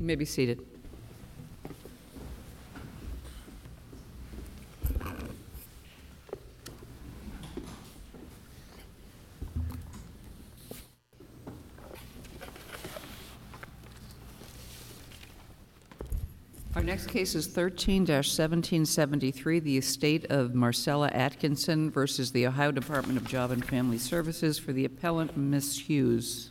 You may be seated. Our next case is 13-1773, the estate of Marcella Atkinson versus the Ohio Department of Job and Family Services. For the appellant, Ms. Hughes.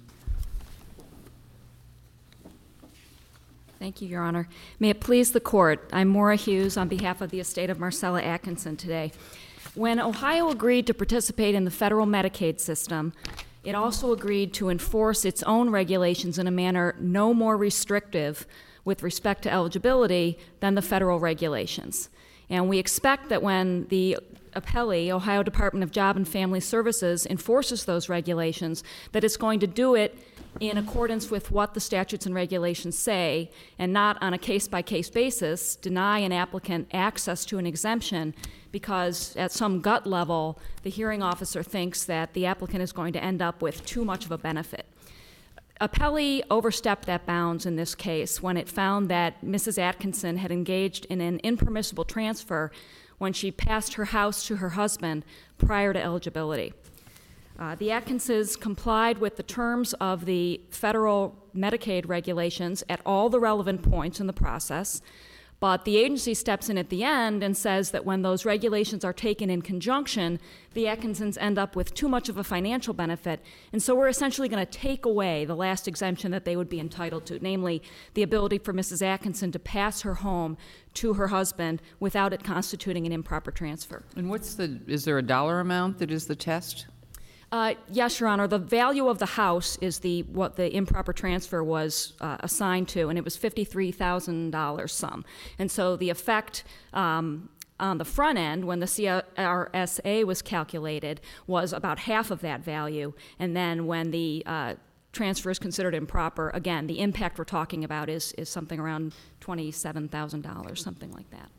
Thank you, Your Honor. May it please the Court, I'm Maura Hughes on behalf of the estate of Marcella Atkinson today. When Ohio agreed to participate in the federal Medicaid system, it also agreed to enforce its own regulations in a manner no more restrictive with respect to eligibility than the federal regulations. And we expect that when the appellee, Ohio Department of Job and Family Services, enforces those regulations, that it's going to do it in accordance with what the statutes and regulations say, and not on a case-by-case basis deny an applicant access to an exemption because at some gut level, the hearing officer thinks that the applicant is going to end up with too much of a benefit. Appellee overstepped that bounds in this case when it found that Mrs. Atkinson had engaged in an impermissible transfer when she passed her house to her husband prior to eligibility. The Atkinsons complied with the terms of the federal Medicaid regulations at all the relevant points in the process, but the agency steps in at the end and says that when those regulations are taken in conjunction, the Atkinsons end up with too much of a financial benefit, and so we're essentially going to take away the last exemption that they would be entitled to, namely the ability for Mrs. Atkinson to pass her home to her husband without it constituting an improper transfer. And is there a dollar amount that is the test? Yes, Your Honor. The value of the house is what the improper transfer was assigned to, and it was $53,000 sum. And so the effect on the front end, when the CRSA was calculated, was about half of that value. And then when the transfer is considered improper, again, the impact we're talking about is something around $27,000, something like that.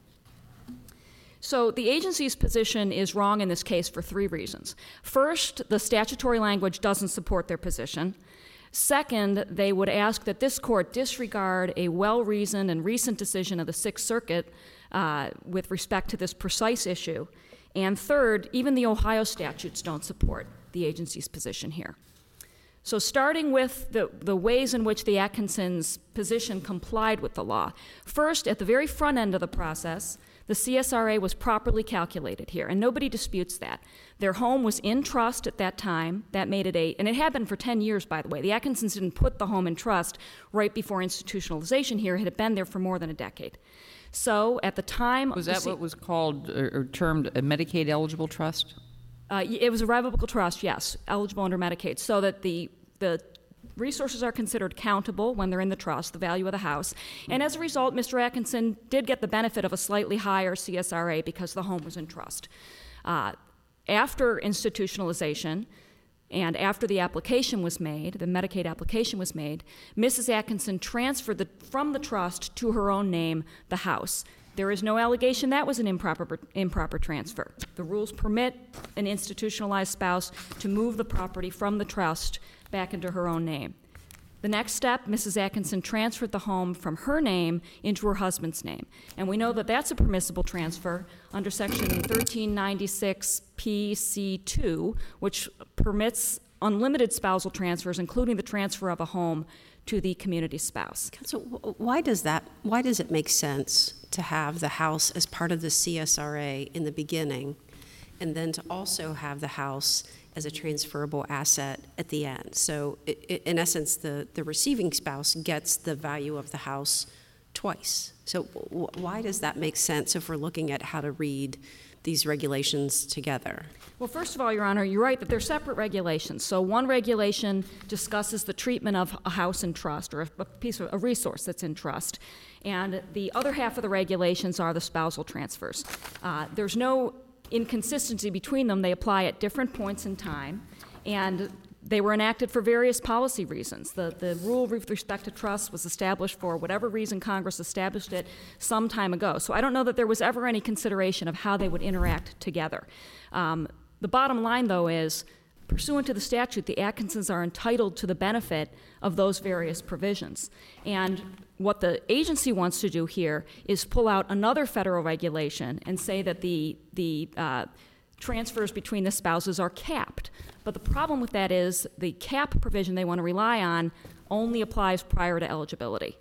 So the agency's position is wrong in this case for three reasons. First, the statutory language doesn't support their position. Second, they would ask that this court disregard a well-reasoned and recent decision of the Sixth Circuit with respect to this precise issue. And third, even the Ohio statutes don't support the agency's position here. So starting with the ways in which the Atkinsons' position complied with the law. First, at the very front end of the process, the CSRA was properly calculated here, and nobody disputes that. Their home was in trust at that time. That made it and it had been for 10 years, by the way. The Atkinsons didn't put the home in trust right before institutionalization here. It had been there for more than a decade. So at the time... Was that what was called or termed a Medicaid eligible trust? It was a revocable trust, yes, eligible under Medicaid, so that the resources are considered countable when they're in the trust, the value of the house. And as a result, Mr. Atkinson did get the benefit of a slightly higher CSRA because the home was in trust. After institutionalization and after the application was made, the Medicaid application was made, Mrs. Atkinson transferred from the trust to her own name the house. There is no allegation that was an improper transfer. The rules permit an institutionalized spouse to move the property from the trust back into her own name. The next step, Mrs. Atkinson transferred the home from her name into her husband's name. And we know that that's a permissible transfer under Section 1396 PC2, which permits unlimited spousal transfers, including the transfer of a home to the community spouse. So why does it make sense to have the house as part of the CSRA in the beginning, and then to also have the house as a transferable asset at the end? So in essence, the receiving spouse gets the value of the house twice. So why does that make sense if we're looking at how to read these regulations together? Well, first of all, Your Honor, you're right that they're separate regulations. So one regulation discusses the treatment of a house in trust, or a piece of a resource that's in trust, and the other half of the regulations are the spousal transfers. There's no inconsistency between them. They apply at different points in time, and they were enacted for various policy reasons. The rule with respect to trust was established for whatever reason Congress established it some time ago. So I don't know that there was ever any consideration of how they would interact together. The bottom line, though, is pursuant to the statute, the Atkinsons are entitled to the benefit of those various provisions. And what the agency wants to do here is pull out another federal regulation and say that the transfers between the spouses are capped. But the problem with that is the cap provision they want to rely on only applies prior to eligibility.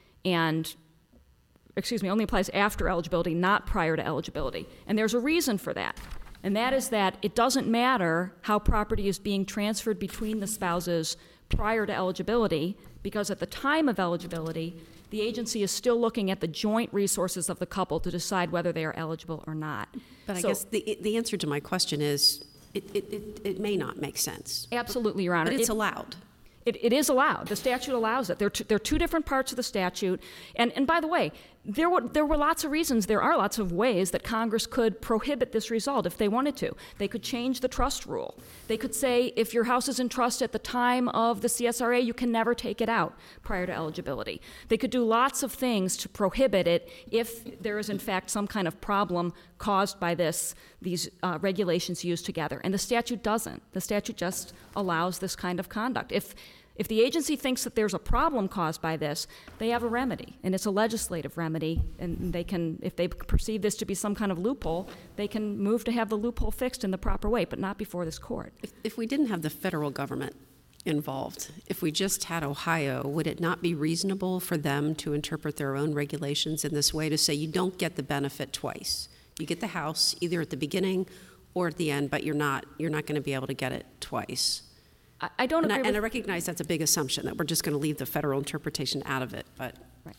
Only applies after eligibility, not prior to eligibility. And there's a reason for that. And that is that it doesn't matter how property is being transferred between the spouses prior to eligibility, because at the time of eligibility, the agency is still looking at the joint resources of the couple to decide whether they are eligible or not. But I guess the answer to my question is it may not make sense. Absolutely, Your Honor. But it's allowed. It is allowed. The statute allows it. There are two different parts of the statute. And by the way, there were lots of reasons, there are lots of ways that Congress could prohibit this result if they wanted to. They could change the trust rule. They could say if your house is in trust at the time of the CSRA, you can never take it out prior to eligibility. They could do lots of things to prohibit it if there is in fact some kind of problem caused by these regulations used together. And the statute doesn't. The statute just allows this kind of conduct. If the agency thinks that there's a problem caused by this, they have a remedy, and it's a legislative remedy, and they can, if they perceive this to be some kind of loophole, they can move to have the loophole fixed in the proper way, but not before this court. If we didn't have the federal government involved, if we just had Ohio, would it not be reasonable for them to interpret their own regulations in this way to say you don't get the benefit twice? You get the house either at the beginning or at the end, but you're not going to be able to get it twice. I don't agree and I recognize that's a big assumption, that we're just going to leave the federal interpretation out of it, but Right.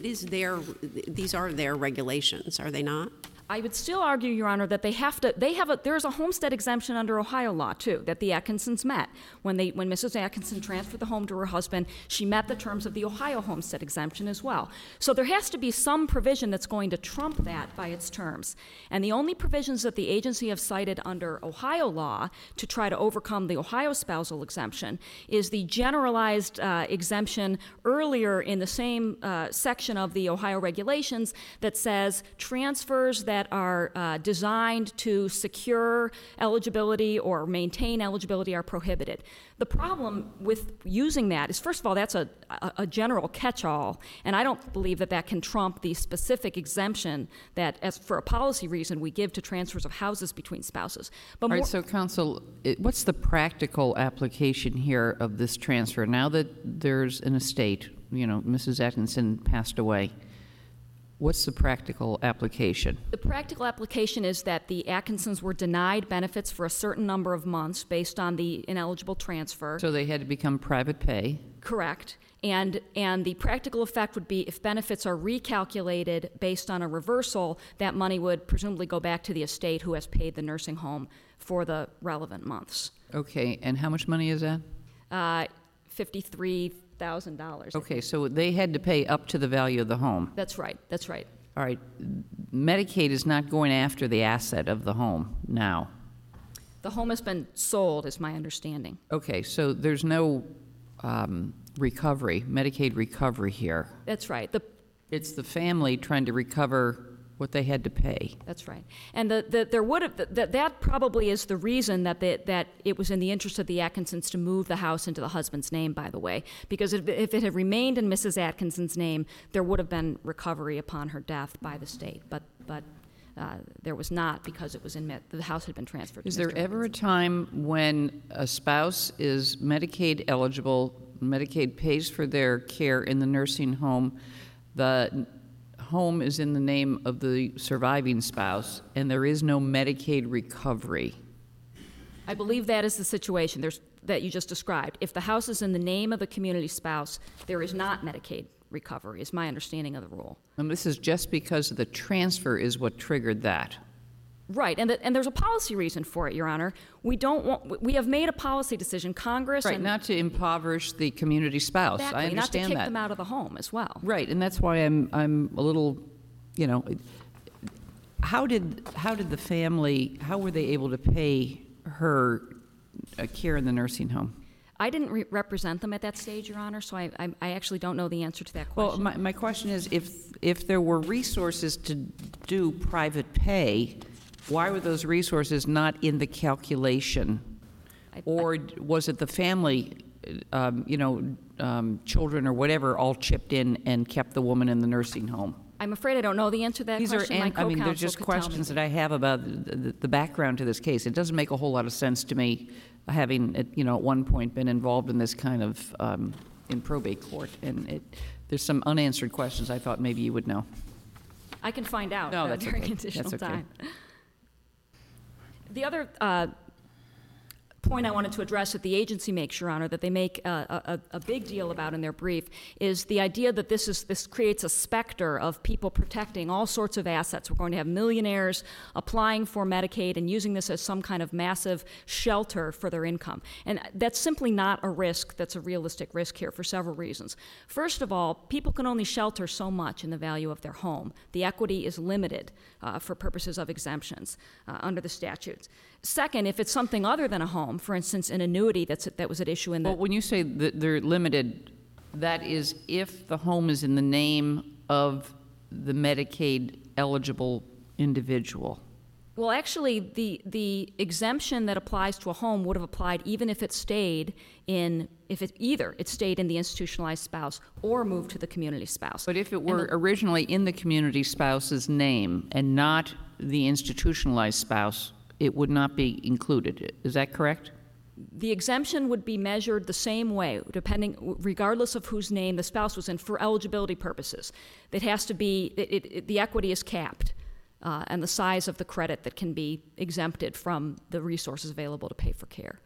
these are their regulations, are they not? I would still argue, Your Honor, that there's a homestead exemption under Ohio law, too, that the Atkinsons met. When Mrs. Atkinson transferred the home to her husband, she met the terms of the Ohio homestead exemption as well. So there has to be some provision that's going to trump that by its terms. And the only provisions that the agency have cited under Ohio law to try to overcome the Ohio spousal exemption is the generalized exemption earlier in the same section of the Ohio regulations that says transfers that are designed to secure eligibility or maintain eligibility are prohibited. The problem with using that is, first of all, that's a general catch-all, and I don't believe that can trump the specific exemption that, as for a policy reason, we give to transfers of houses between spouses. But All right, so counsel, what's the practical application here of this transfer? Now that there's an estate, Mrs. Atkinson passed away, what's the practical application? The practical application is that the Atkinsons were denied benefits for a certain number of months based on the ineligible transfer. So they had to become private pay. Correct. And the practical effect would be if benefits are recalculated based on a reversal, that money would presumably go back to the estate who has paid the nursing home for the relevant months. Okay, and how much money is that? $53,000. Okay, so they had to pay up to the value of the home. That's right. That's right. All right, Medicaid is not going after the asset of the home now. The home has been sold, is my understanding. Okay, so there's no Medicaid recovery here. That's right. It's the family trying to recover what they had to pay. That's right. And that probably is the reason that it was in the interest of the Atkinsons to move the house into the husband's name, by the way, because if it had remained in Mrs. Atkinson's name, there would have been recovery upon her death by the state. But there was not, because it was the house had been transferred to Is Mr. there ever a Atkinson. time when a spouse is Medicaid eligible, Medicaid pays for their care in the nursing home, the home is in the name of the surviving spouse, and there is no Medicaid recovery? I believe that is the situation that you just described. If the house is in the name of the community spouse, there is not Medicaid recovery, is my understanding of the rule. And this is just because the transfer is what triggered that. Right, and there's a policy reason for it, Your Honor. We have made a policy decision, Congress. Right, not to impoverish the community spouse. Exactly, I understand not to kick that. them out of the home as well. Right, and that's why I'm a little, how did the family, how were they able to pay her care in the nursing home? I didn't represent them at that stage, Your Honor, so I actually don't know the answer to that Well, question. my question is, if there were resources to do private pay, why were those resources not in the calculation Or was it the family, children or whatever, all chipped in and kept the woman in the nursing home? I'm afraid I don't know the answer to that question. My co-counsel they're just could tell me. questions that I have about the background to this case. It doesn't make a whole lot of sense to me, having, at one point been involved in this kind of, in probate court. And there's some unanswered questions I thought maybe you would know. I can find out No, that's during okay. additional That's okay. time. The other point I wanted to address that the agency makes, Your Honor, that they make a big deal about in their brief, is the idea that this creates a specter of people protecting all sorts of assets. We're going to have millionaires applying for Medicaid and using this as some kind of massive shelter for their income. And that's simply not a risk that's a realistic risk here for several reasons. First of all, people can only shelter so much in the value of their home. The equity is limited for purposes of exemptions under the statutes. Second, if it's something other than a home, for instance, an annuity that was at issue in the... Well, when you say that they're limited, that is if the home is in the name of the Medicaid-eligible individual. Well, actually, the exemption that applies to a home would have applied even if it stayed in, it stayed in the institutionalized spouse or moved to the community spouse. But if it were originally in the community spouse's name and not the institutionalized spouse, it would not be included. Is that correct? The exemption would be measured the same way, regardless of whose name the spouse was in, for eligibility purposes. It has to be, the equity is capped, and the size of the credit that can be exempted from the resources available to pay for care.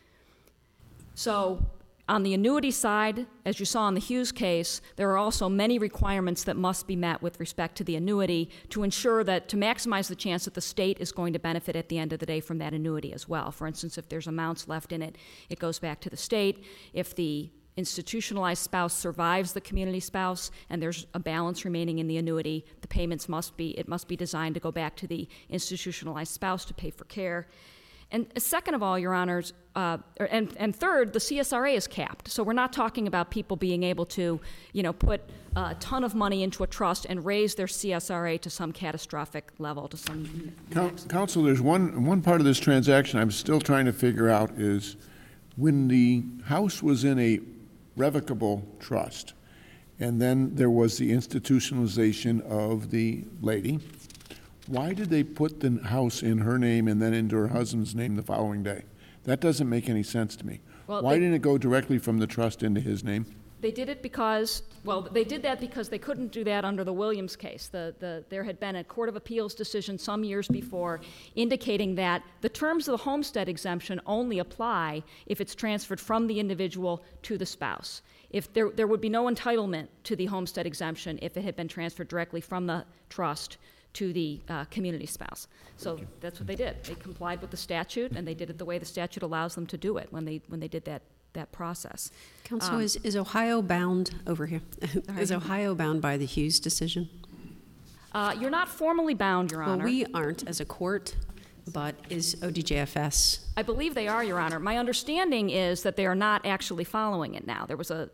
So, on the annuity side, as you saw in the Hughes case, there are also many requirements that must be met with respect to the annuity to ensure that, to maximize the chance that the state is going to benefit at the end of the day from that annuity as well. For instance, if there's amounts left in it, it goes back to the state. If the institutionalized spouse survives the community spouse and there's a balance remaining in the annuity, the payments must be designed to go back to the institutionalized spouse to pay for care. And second of all, Your Honors, and third, the CSRA is capped. So we're not talking about people being able to, put a ton of money into a trust and raise their CSRA to some catastrophic level, to some... Counsel, there's one part of this transaction I'm still trying to figure out is when the house was in a revocable trust, and then there was the institutionalization of the lady, why did they put the house in her name and then into her husband's name the following day? That doesn't make any sense to me. Well, why didn't it go directly from the trust into his name? They did it because, they did that because they couldn't do that under the Williams case. There had been a Court of Appeals decision some years before indicating that the terms of the homestead exemption only apply if it's transferred from the individual to the spouse. If there would be no entitlement to the homestead exemption if it had been transferred directly from the trust to the community spouse. So that's what they did. They complied with the statute, and they did it the way the statute allows them to do it when they did that process. Counsel, is Ohio bound over here? Is Ohio bound by the Hughes decision? You're not formally bound, Your Honor. Well, we aren't as a court, but is ODJFS? I believe they are, Your Honor. My understanding is that they are not actually following it now. There was a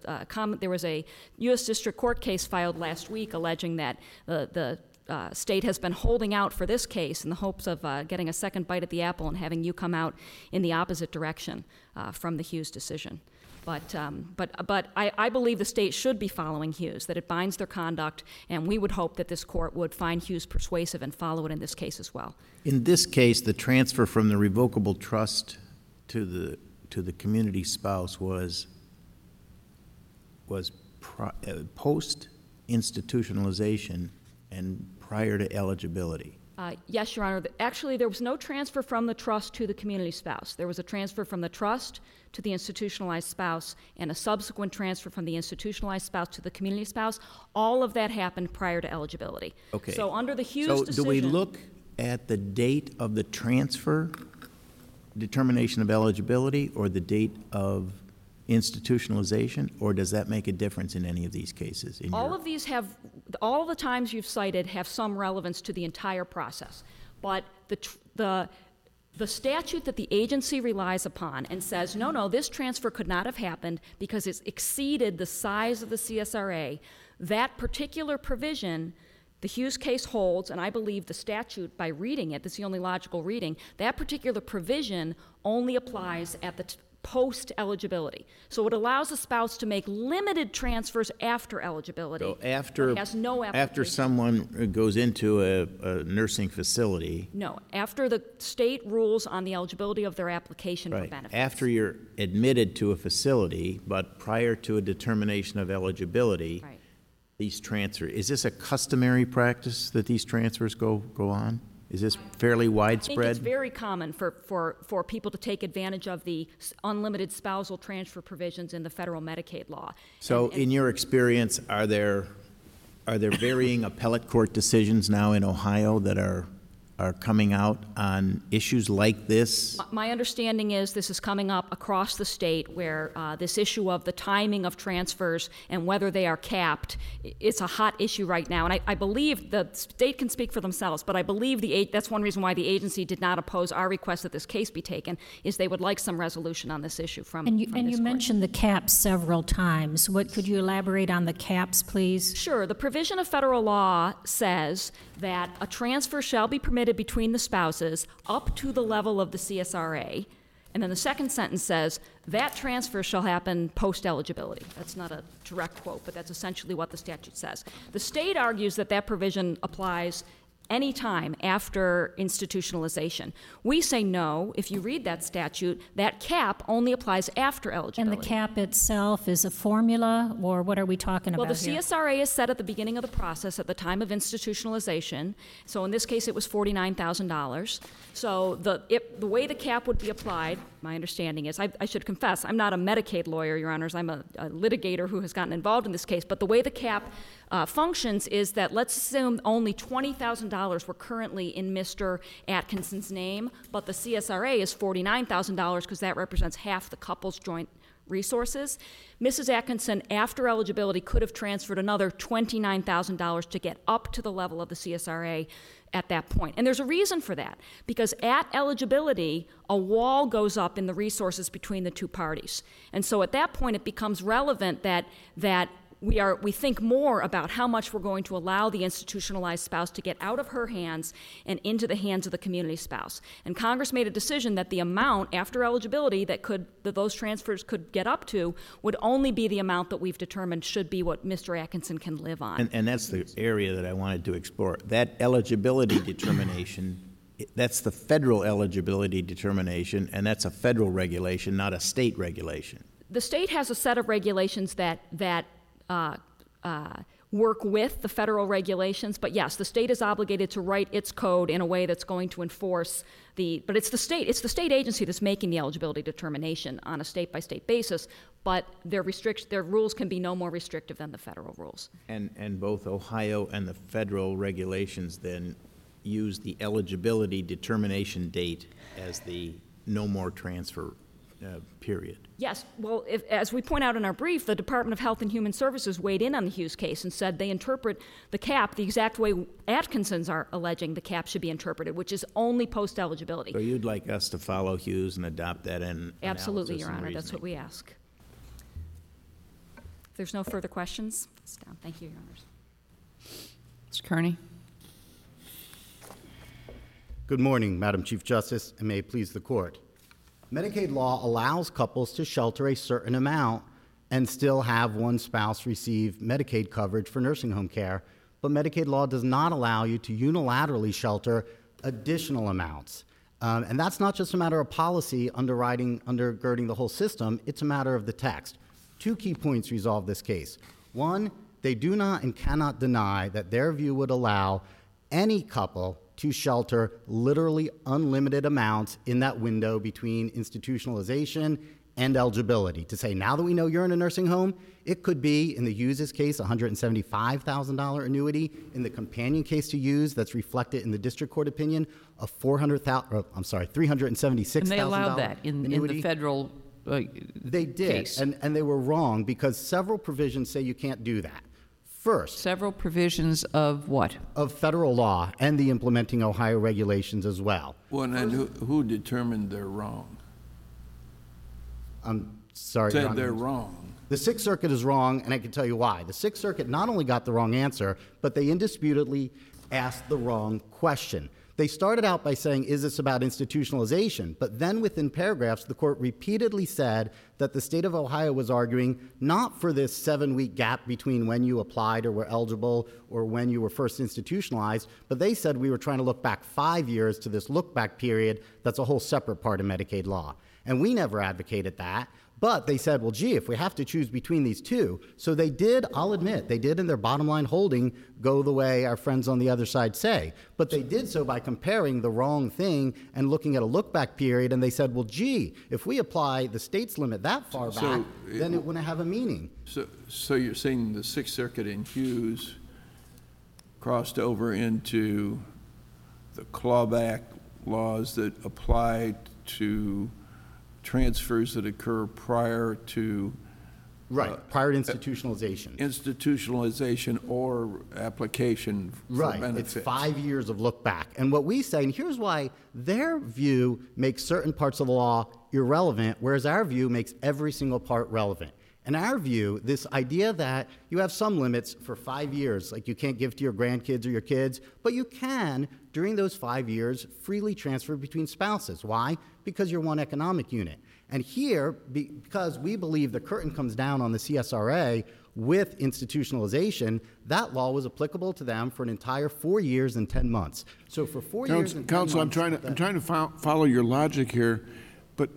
U.S. District Court case filed last week alleging that the state has been holding out for this case in the hopes of getting a second bite at the apple and having you come out in the opposite direction from the Hughes decision. But I believe the state should be following Hughes, that it binds their conduct, and we would hope that this court would find Hughes persuasive and follow it in this case as well. In this case, the transfer from the revocable trust to the community spouse was post-institutionalization and prior to eligibility. Yes, Your Honor. Actually, there was no transfer from the trust to the community spouse. There was a transfer from the trust to the institutionalized spouse and a subsequent transfer from the institutionalized spouse to the community spouse. All of that happened prior to eligibility. Okay. So under the Hughes decision... So do we look at the date of the transfer, determination of eligibility, or the date of institutionalization, or does that make a difference in any of these cases? All of the times you've cited have some relevance to the entire process, but the statute that the agency relies upon and says, no, this transfer could not have happened because it's exceeded the size of the CSRA, that particular provision The Hughes case holds, and I believe the statute, by reading it, that's the only logical reading, that particular provision only applies at the post-eligibility. So it allows a spouse to make limited transfers after eligibility. So after, It has no after application. someone goes into a nursing facility, No, after the state rules on the eligibility of their application for right, benefits. after you're admitted to a facility, but prior to a determination of eligibility, Right. these transfers, is this a customary practice that these transfers go on? Is this fairly I think widespread? it's very common for people to take advantage of the unlimited spousal transfer provisions in the federal Medicaid law. So And- in your experience, are there varying appellate court decisions now in Ohio that are coming out on issues like this? My understanding is this is coming up across the state where this issue of the timing of transfers and whether they are capped, it's a hot issue right now. And I believe the state can speak for themselves, but I believe that's one reason why the agency did not oppose our request that this case be taken, is they would like some resolution on this issue from And you this court. mentioned the caps several times. Could you elaborate on the caps, please? Sure. The provision of federal law says that a transfer shall be permitted between the spouses up to the level of the CSRA. And then the second sentence says that transfer shall happen post-eligibility. That's not a direct quote, but that's essentially what the statute says. The state argues that that provision applies any time after institutionalization. We say no. If you read that statute, that cap only applies after And eligibility. the cap itself is a formula, or what are we talking Well, about the here? CSRA is set at the beginning of the process at the time of institutionalization. So in this case, it was $49,000. So the way the cap would be applied, my understanding is, I should confess, I'm not a Medicaid lawyer, Your Honors. I'm a litigator who has gotten involved in this case. But the way the cap functions is that let's assume only $20,000 were currently in Mr. Atkinson's name, but the CSRA is $49,000 because that represents half the couple's joint resources. Mrs. Atkinson, after eligibility, could have transferred another $29,000 to get up to the level of the CSRA at that point. And there's a reason for that, because at eligibility, a wall goes up in the resources between the two parties. And so at that point, it becomes relevant that we think more about how much we're going to allow the institutionalized spouse to get out of her hands and into the hands of the community spouse. And Congress made a decision that the amount after eligibility that those transfers could get up to would only be the amount that we've determined should be what Mr. Atkinson can live on. And that's the area that I wanted to explore. That eligibility determination, that's the federal eligibility determination, and that's a federal regulation, not a state regulation. The state has a set of regulations that work with the federal regulations, but yes, the state is obligated to write its code in a way that's going to enforce but it's the state agency that's making the eligibility determination on a state-by-state basis, but their rules can be no more restrictive than the federal rules. And both Ohio and the federal regulations then use the eligibility determination date as the no more transfer period. Yes, well, as we point out in our brief, the Department of Health and Human Services weighed in on the Hughes case and said they interpret the cap the exact way Atkinsons are alleging the cap should be interpreted, which is only post-eligibility. So you'd like us to follow Hughes and adopt that in Absolutely, Your analysis and Honor, that's what reasoning? we ask. If there's no further questions, it's down. Thank you, Your Honors. Mr. Kearney? Good morning, Madam Chief Justice, and may it please the Court. Medicaid law allows couples to shelter a certain amount and still have one spouse receive Medicaid coverage for nursing home care, but Medicaid law does not allow you to unilaterally shelter additional amounts. And that's not just a matter of policy undergirding the whole system, it's a matter of the text. Two key points resolve this case. One, they do not and cannot deny that their view would allow any couple to shelter literally unlimited amounts in that window between institutionalization and eligibility. To say, now that we know you're in a nursing home, it could be, in the Hughes' case, a $175,000 annuity. In the companion case to Hughes, that's reflected in the district court opinion, a $376,000 And they allowed that in the federal They did, case. and they were wrong because several provisions say you can't do that. First, Several provisions of what? of federal law and the implementing Ohio regulations as well. Well, and who determined they're wrong? I'm sorry, Your Said Honor. they're wrong. The Sixth Circuit is wrong, and I can tell you why. The Sixth Circuit not only got the wrong answer, but they indisputably asked the wrong question. They started out by saying, is this about institutionalization? But then within paragraphs, the court repeatedly said that the state of Ohio was arguing not for this 7-week gap between when you applied or were eligible or when you were first institutionalized, but they said we were trying to look back 5 years to this look-back period that's a whole separate part of Medicaid law. And we never advocated that. But they said, well, gee, if we have to choose between these two. So they did, I'll admit, they did in their bottom line holding go the way our friends on the other side say. But they did so by comparing the wrong thing and looking at a look back period. And they said, well, gee, if we apply the state's limit that far back, then it wouldn't have a meaning. So you're saying the Sixth Circuit in Hughes crossed over into the clawback laws that apply to transfers that occur prior to prior to institutionalization. Institutionalization or application for benefits. It's 5 years of look back. And what we say, and here's why their view makes certain parts of the law irrelevant, whereas our view makes every single part relevant. In our view, this idea that you have some limits for 5 years, like you can't give to your grandkids or your kids, but you can, during those 5 years, freely transfer between spouses. Why? Because you're one economic unit. And here, because we believe the curtain comes down on the CSRA with institutionalization, that law was applicable to them for an entire 4 years and 10 months. So for 4 years and 10 Counsel, months... I'm trying to follow your logic here, but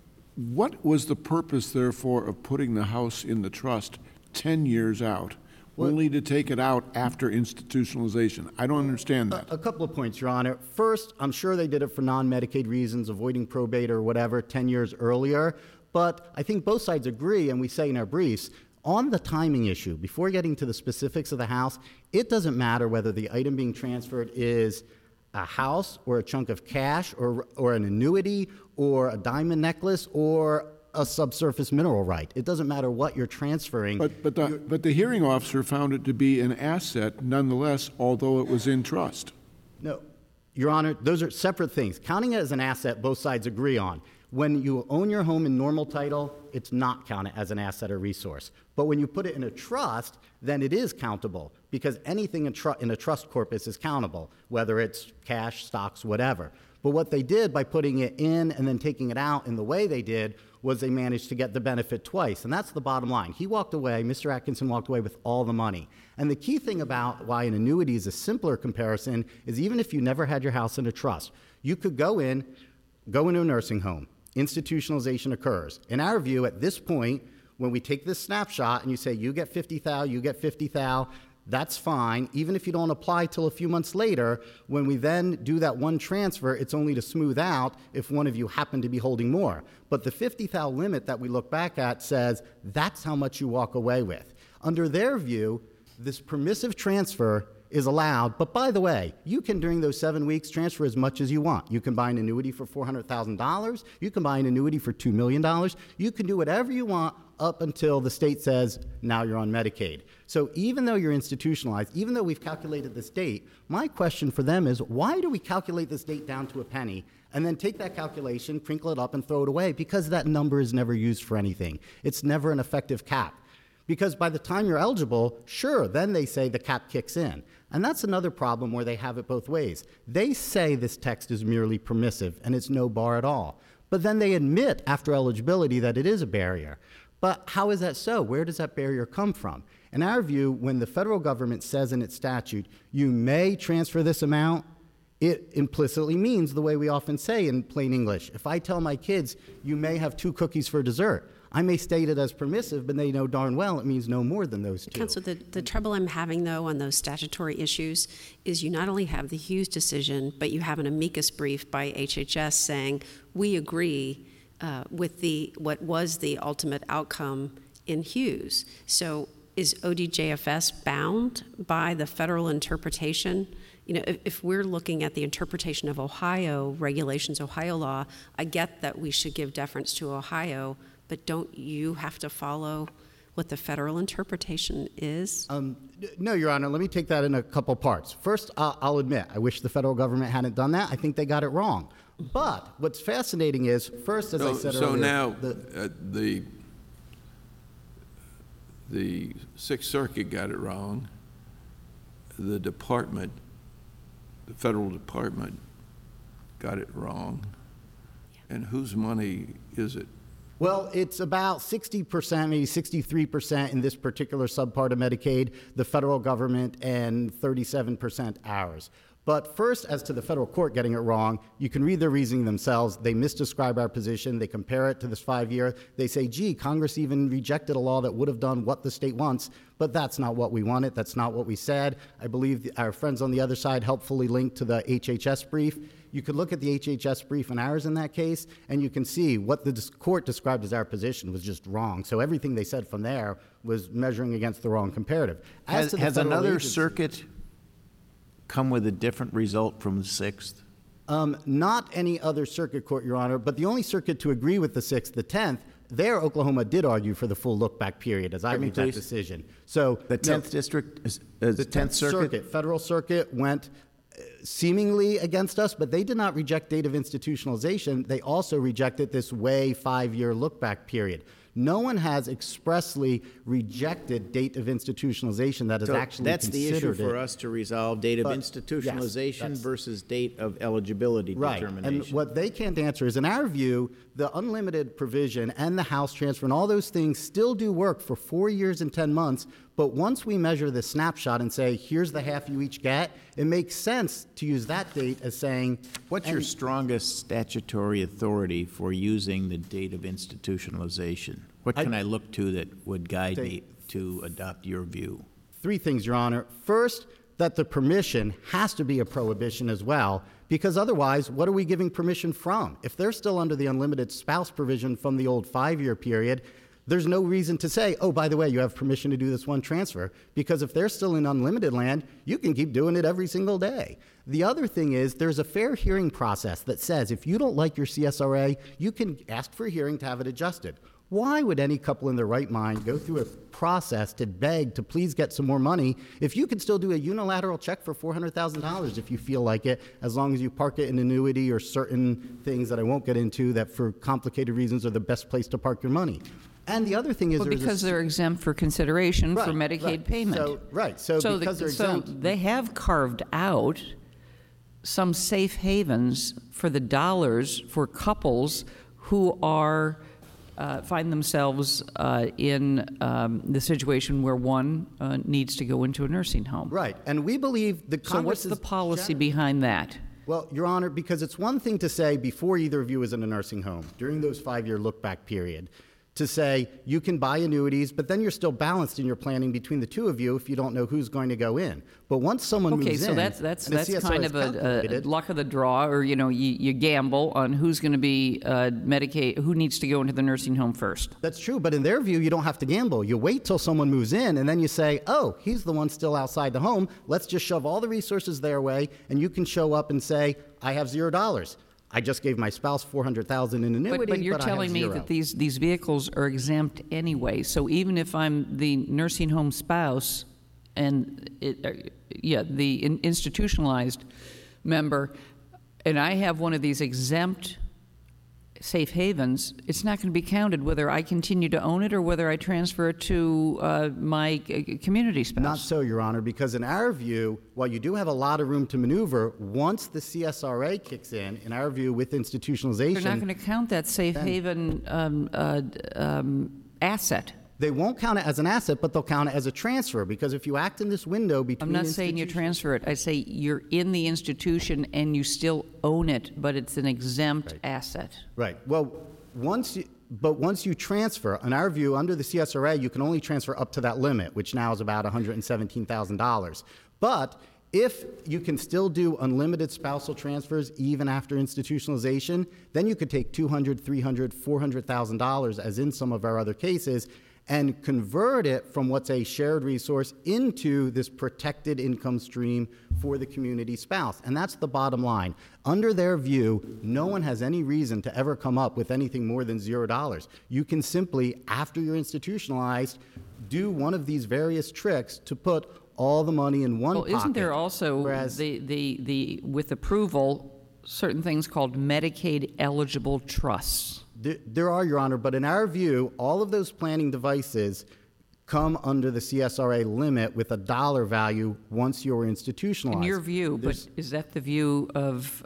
what was the purpose, therefore, of putting the house in the trust 10 years out, only to take it out after institutionalization? I don't understand that. A couple of points, Your Honor. First, I'm sure they did it for non-Medicaid reasons, avoiding probate or whatever 10 years earlier. But I think both sides agree, and we say in our briefs, on the timing issue, before getting to the specifics of the house, it doesn't matter whether the item being transferred is a house or a chunk of cash or an annuity or a diamond necklace or a subsurface mineral right. It doesn't matter what you're transferring. But the hearing officer found it to be an asset nonetheless, although it was in trust. No, Your Honor, those are separate things. Counting it as an asset, both sides agree on. When you own your home in normal title, it's not counted as an asset or resource. But when you put it in a trust, then it is countable, because anything in a trust corpus is countable, whether it's cash, stocks, whatever. But what they did by putting it in and then taking it out in the way they did was they managed to get the benefit twice. And that's the bottom line. He walked away, Mr. Atkinson walked away with all the money. And the key thing about why an annuity is a simpler comparison is even if you never had your house in a trust, you could go into a nursing home. Institutionalization occurs. In our view, at this point, when we take this snapshot and you say, you get 50 thou, you get 50 thou, that's fine, even if you don't apply till a few months later. When we then do that one transfer, it's only to smooth out if one of you happened to be holding more. But the 50 thou limit that we look back at says that's how much you walk away with. Under their view, this permissive transfer is allowed, but by the way, you can during those 7 weeks transfer as much as you want. You can buy an annuity for $400,000, you can buy an annuity for $2 million, you can do whatever you want up until the state says, now you're on Medicaid. So even though you're institutionalized, even though we've calculated this date, my question for them is, why do we calculate this date down to a penny and then take that calculation, crinkle it up, and throw it away? Because that number is never used for anything. It's never an effective cap. Because by the time you're eligible, sure, then they say the cap kicks in. And that's another problem where they have it both ways. They say this text is merely permissive and it's no bar at all. But then they admit after eligibility that it is a barrier. But how is that so? Where does that barrier come from? In our view, when the federal government says in its statute, you may transfer this amount, it implicitly means the way we often say in plain English. If I tell my kids, you may have 2 cookies for dessert, I may state it as permissive, but they know darn well it means no more than those 2. Counsel, the trouble I'm having, though, on those statutory issues is you not only have the Hughes decision, but you have an amicus brief by HHS saying, we agree with what was the ultimate outcome in Hughes. So is ODJFS bound by the federal interpretation? You know, if we're looking at the interpretation of Ohio regulations, Ohio law, I get that we should give deference to Ohio, but don't you have to follow what the federal interpretation is? No, Your Honor. Let me take that in a couple parts. First, I'll admit, I wish the federal government hadn't done that. I think they got it wrong. But what's fascinating is, first, as I said earlier... So now, the Sixth Circuit got it wrong. The department, the federal department, got it wrong. And whose money is it? Well, it's about 60%, maybe 63% in this particular subpart of Medicaid, the federal government, and 37% ours. But first, as to the federal court getting it wrong, you can read their reasoning themselves. They misdescribe our position. They compare it to this 5-year. They say, gee, Congress even rejected a law that would have done what the state wants, but that's not what we wanted. That's not what we said. I believe our friends on the other side helpfully linked to the HHS brief. You could look at the HHS brief and ours in that case, and you can see what the court described as our position was just wrong. So everything they said from there was measuring against the wrong comparative. Has another circuit come with a different result from the Sixth? Not any other circuit court, Your Honor, but the only circuit to agree with the Sixth, the 10th, there Oklahoma did argue for the full look-back period, as I read that decision. So the 10th district, the 10th Circuit? Federal Circuit went seemingly against us, but they did not reject date of institutionalization. They also rejected this way 5-year look-back period. No one has expressly rejected date of institutionalization that is actually that's considered the issue for us to resolve, date of But, institutionalization yes, versus date of eligibility right. determination. And what they can't answer is, in our view, the unlimited provision and the House transfer and all those things still do work for 4 years and 10 months. But once we measure the snapshot and say, here's the half you each get, it makes sense to use that date as saying. What's your strongest statutory authority for using the date of institutionalization? What can I look to that would guide me to adopt your view? 3 things, Your Honor. First, that the permission has to be a prohibition as well, because otherwise, what are we giving permission from? If they're still under the unlimited spouse provision from the old 5-year period, there's no reason to say, oh, by the way, you have permission to do this one transfer, because if they're still in unlimited land, you can keep doing it every single day. The other thing is there's a fair hearing process that says if you don't like your CSRA, you can ask for a hearing to have it adjusted. Why would any couple in their right mind go through a process to beg to please get some more money if you could still do a unilateral check for $400,000 if you feel like it, as long as you park it in annuity or certain things that I won't get into that for complicated reasons are the best place to park your money? And the other thing is, because they're exempt for consideration for Medicaid payment. So because they're exempt. So they have carved out some safe havens for the dollars for couples who are find themselves in the situation where one needs to go into a nursing home. Right, and we believe the Congress. So what's the policy behind that? Well, Your Honor, because it's one thing to say before either of you is in a nursing home, during those 5-year look-back period, to say you can buy annuities, but then you're still balanced in your planning between the two of you if you don't know who's going to go in. But once someone moves in, okay, so that's kind of a luck of the draw, or you gamble on who's going to be Medicaid, who needs to go into the nursing home first. That's true, but in their view, you don't have to gamble. You wait till someone moves in, and then you say, oh, he's the one still outside the home. Let's just shove all the resources their way, and you can show up and say, I have $0. I just gave my spouse $400,000 in annuity, but you're telling me that these vehicles are exempt anyway. So even if I'm the nursing home spouse and the institutionalized member, and I have one of these exempt safe havens, it's not going to be counted whether I continue to own it or whether I transfer it to my community spouse. Not so, Your Honor, because in our view, while you do have a lot of room to maneuver, once the CSRA kicks in our view, with institutionalization... They're not going to count that safe haven asset. They won't count it as an asset, but they'll count it as a transfer, because if you act in this window between... I'm not saying you transfer it. I say you're in the institution and you still own it, but it's an exempt asset. Right. Well, once you transfer, in our view, under the CSRA, you can only transfer up to that limit, which now is about $117,000. But if you can still do unlimited spousal transfers even after institutionalization, then you could take $200,000, $300,000, $400,000, as in some of our other cases, and convert it from what's a shared resource into this protected income stream for the community spouse. And that's the bottom line. Under their view, no one has any reason to ever come up with anything more than $0. You can simply, after you're institutionalized, do one of these various tricks to put all the money in one pocket. Well, isn't there also, whereas with approval, certain things called Medicaid-eligible trusts? There are, Your Honor, but in our view, all of those planning devices come under the CSRA limit with a dollar value once you're institutionalized. In your view, There's- but is that the view of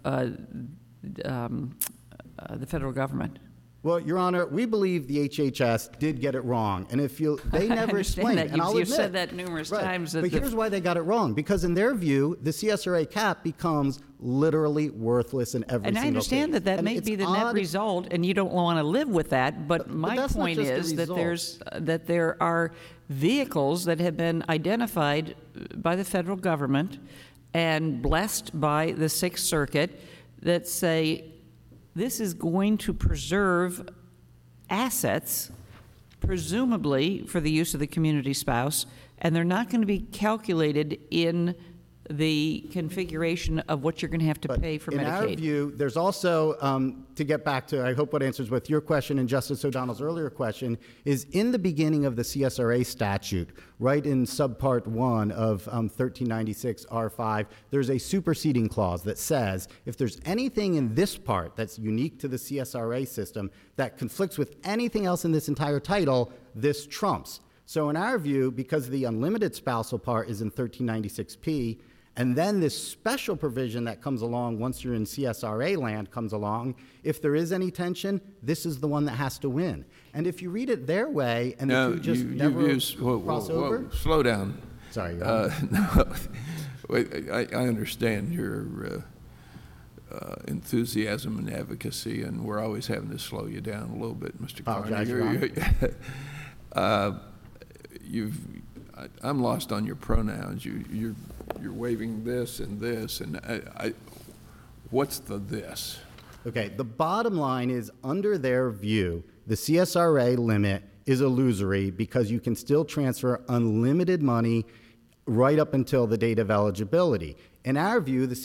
the federal government? Well, Your Honor, we believe the HHS did get it wrong, and if you, they I never understand explained that. it, and I'll You've admit. said that numerous Right. times that But the- here's why they got it wrong, because in their view, the CSRA cap becomes literally worthless in every And single I understand case. that And may it's be the net odd- result, and you don't want to live with that, but But my that's not point just the is that result. that there are vehicles that have been identified by the federal government and blessed by the Sixth Circuit that say this is going to preserve assets, presumably for the use of the community spouse, and they're not going to be calculated in the configuration of what you're going to have to But pay for in our Medicaid. view, there's also, to get back to, I hope what answers both your question and Justice O'Donnell's earlier question, is in the beginning of the CSRA statute, right in subpart 1 of 1396 R5, there's a superseding clause that says if there's anything in this part that's unique to the CSRA system that conflicts with anything else in this entire title, this trumps. So in our view, because the unlimited spousal part is in 1396P, and then this special provision that comes along once you're in CSRA land comes along, if there is any tension, this is the one that has to win. And if you read it their way and Now, the two just you've never used, whoa, cross over. slow down. Sorry, Your Honor. No, wait, I understand your enthusiasm and advocacy, and we're always having to slow you down a little bit, Mr. Apologize, Carney. Your I'm lost on your pronouns. You're waving this and this, and what's the this? Okay, the bottom line is, under their view, the CSRA limit is illusory because you can still transfer unlimited money right up until the date of eligibility. In our view, the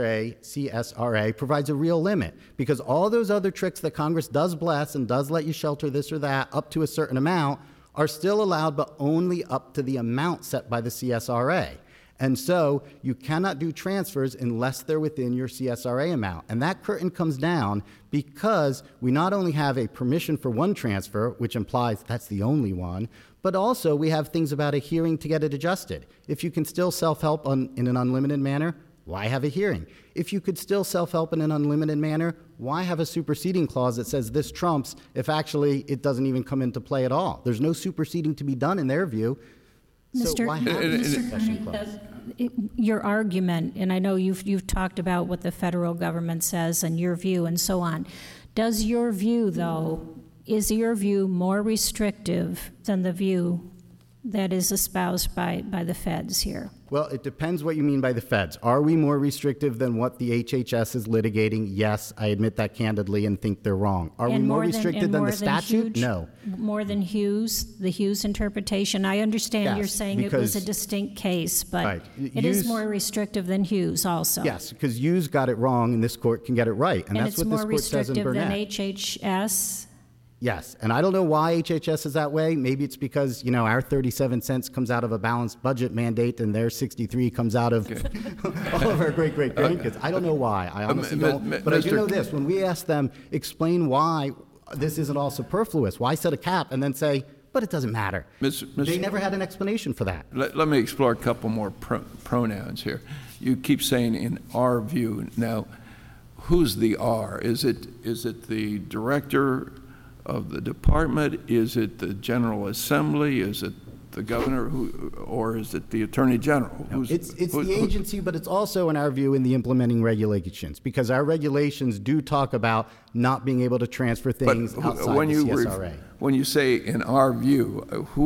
CSRA provides a real limit because all those other tricks that Congress does bless and does let you shelter this or that up to a certain amount are still allowed, but only up to the amount set by the CSRA. And so you cannot do transfers unless they're within your CSRA amount. And that curtain comes down because we not only have a permission for one transfer, which implies that's the only one, but also we have things about a hearing to get it adjusted. If you can still self-help in an unlimited manner, why have a hearing? If you could still self-help in an unlimited manner, why have a superseding clause that says this trumps if actually it doesn't even come into play at all? There's no superseding to be done in their view. So Mr. why have a Mr. succession Carney, clause? your argument, and I know you've talked about what the federal government says and your view and so on. Does your view, though, is your view more restrictive than the view that is espoused by the feds here? Well, it depends what you mean by the feds. Are we more restrictive than what the HHS is litigating? Yes, I admit that candidly and think they're wrong. Are we more restricted than the statute? No. More than Hughes, the Hughes interpretation? I understand you're Yes, saying it was a because- distinct case, but Right. it is Hughes- more restrictive than Hughes also. Yes, because Hughes got it wrong and this court can get it right. And that's it's what this more court says in restrictive than Burnett. HHS? Yes, and I don't know why HHS is that way. Maybe it's because, our 37 cents comes out of a balanced budget mandate and their 63 comes out of all of our great-great-grandkids. I don't know why. I honestly don't. But I do Mr. know this. When we ask them, explain why this isn't all superfluous, why set a cap, and then say, but it doesn't matter. They never had an explanation for that. Let me explore a couple more pronouns here. You keep saying in our view. Now, who's the R? Is it the director of the department? Is it the General Assembly? Is it the governor, or is it the Attorney General? It's the agency, but it's also, in our view, in the implementing regulations, because our regulations do talk about not being able to transfer things outside the CSRA. When you say in our view,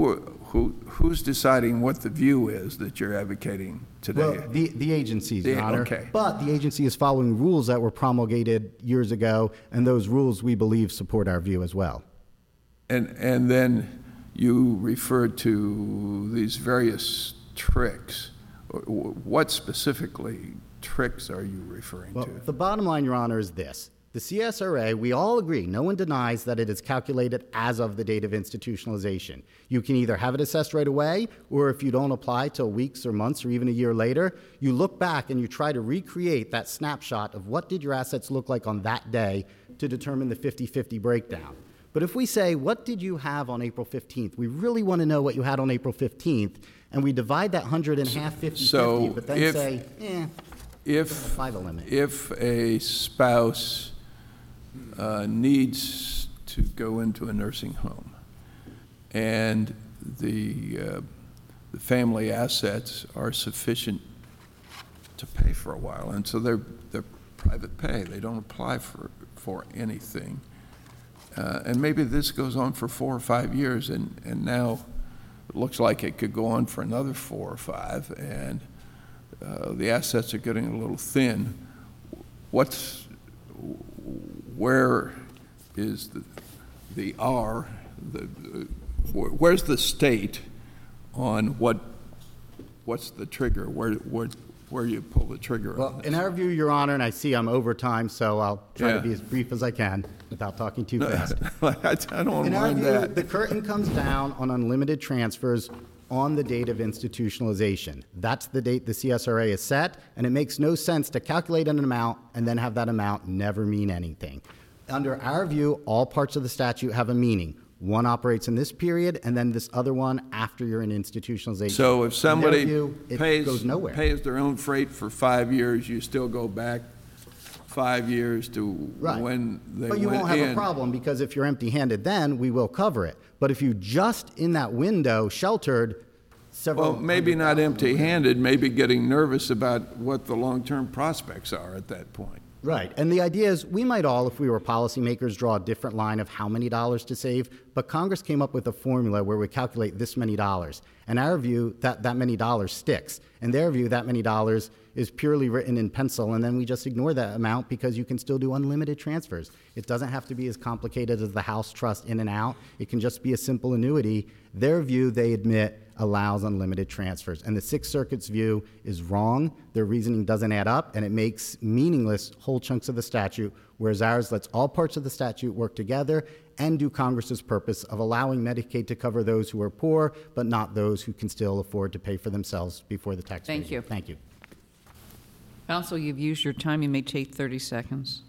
who's deciding what the view is that you're advocating today? Well, the agencies, Your Honor. Okay. But the agency is following rules that were promulgated years ago, and those rules, we believe, support our view as well. And then you referred to these various tricks. What specifically tricks are you referring Well, to? the bottom line, Your Honor, is this. The CSRA, we all agree, no one denies that it is calculated as of the date of institutionalization. You can either have it assessed right away, or if you don't apply till weeks or months or even a year later, you look back and you try to recreate that snapshot of what did your assets look like on that day to determine the 50-50 breakdown. But if we say, what did you have on April 15th? We really want to know what you had on April 15th, and we divide that 100 in half, 50-50, So but then if- say, If, apply the limit. if a spouse needs to go into a nursing home and the family assets are sufficient to pay for a while, and so they're private pay, they don't apply for anything. And maybe this goes on for 4 or 5 years, and now it looks like it could go on for another 4 or 5, and the assets are getting a little thin. Where is where's the state on what's the trigger? Where you pull the trigger on Well, this? in our view, Your Honor, and I see I'm over time, so I'll try to be Yeah. as brief as I can without talking too fast. I don't In our mind view, that. the curtain comes down on unlimited transfers on the date of institutionalization. That's the date the CSRA is set, and it makes no sense to calculate an amount and then have that amount never mean anything. Under our view, all parts of the statute have a meaning. One operates in this period, and then this other one after you're in institutionalization. So if somebody In their view, it goes nowhere. pays their own freight for 5 years, you still go back 5 years to Right. when they But you went won't have in. a problem, because if you're empty-handed then, we will cover it. But if you just in that window sheltered several. Well, maybe hundred not thousand- empty-handed, maybe getting nervous about what the long-term prospects are at that point. Right. And the idea is we might all, if we were policymakers, draw a different line of how many dollars to save, but Congress came up with a formula where we calculate this many dollars. In our view, that many dollars sticks. In their view, that many dollars is purely written in pencil, and then we just ignore that amount because you can still do unlimited transfers. It doesn't have to be as complicated as the house trust in and out. It can just be a simple annuity. Their view, they admit, allows unlimited transfers. And the Sixth Circuit's view is wrong. Their reasoning doesn't add up, and it makes meaningless whole chunks of the statute, whereas ours lets all parts of the statute work together and do Congress's purpose of allowing Medicaid to cover those who are poor, but not those who can still afford to pay for themselves before the tax. Thank you. Thank you. Counsel, you've used your time. You may take 30 seconds.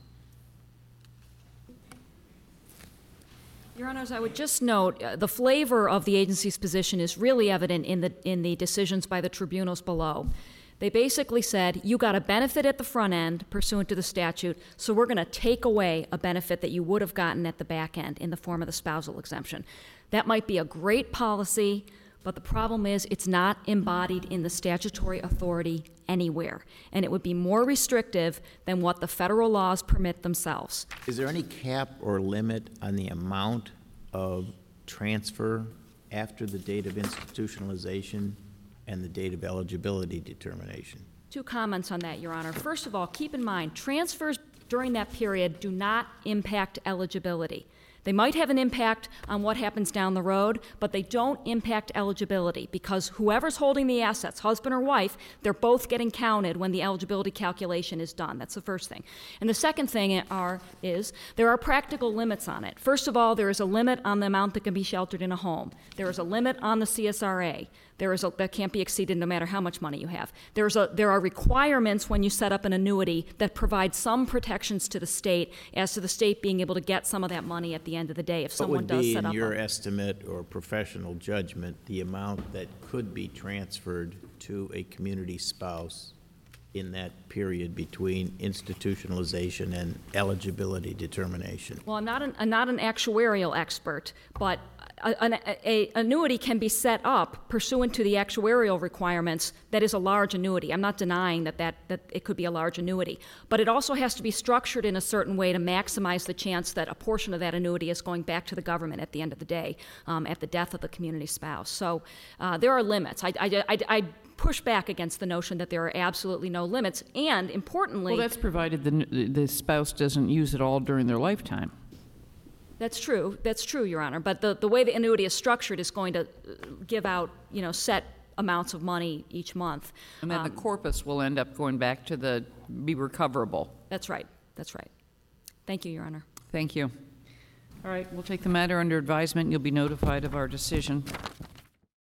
Your Honors, I would just note the flavor of the agency's position is really evident in the decisions by the tribunals below. They basically said, you got a benefit at the front end pursuant to the statute, so we're going to take away a benefit that you would have gotten at the back end in the form of the spousal exemption. That might be a great policy, but the problem is it's not embodied in the statutory authority anywhere, and it would be more restrictive than what the federal laws permit themselves. Is there any cap or limit on the amount of transfer after the date of institutionalization and the date of eligibility determination? 2 comments on that, Your Honor. First of all, keep in mind, transfers during that period do not impact eligibility. They might have an impact on what happens down the road, but they don't impact eligibility because whoever's holding the assets, husband or wife, they're both getting counted when the eligibility calculation is done. That's the first thing. And the second thing is there are practical limits on it. First of all, there is a limit on the amount that can be sheltered in a home. There is a limit on the CSRA. That can't be exceeded no matter how much money you have. There are requirements when you set up an annuity that provide some protections to the state as to the state being able to get some of that money at the end of the day if someone does set What would up be, in your a... estimate or professional judgment, the amount that could be transferred to a community spouse in that period between institutionalization and eligibility determination? Well, I'm not an actuarial expert, but an annuity can be set up pursuant to the actuarial requirements that is a large annuity. I'm not denying that it could be a large annuity, but it also has to be structured in a certain way to maximize the chance that a portion of that annuity is going back to the government at the end of the day, at the death of the community spouse. So there are limits. I push back against the notion that there are absolutely no limits, and importantly... Well, that's provided the spouse doesn't use it all during their lifetime. That's true, Your Honor. But the way the annuity is structured is going to give out, set amounts of money each month. And then the corpus will end up going back to be recoverable. That's right. Thank you, Your Honor. Thank you. All right, we'll take the matter under advisement. You'll be notified of our decision.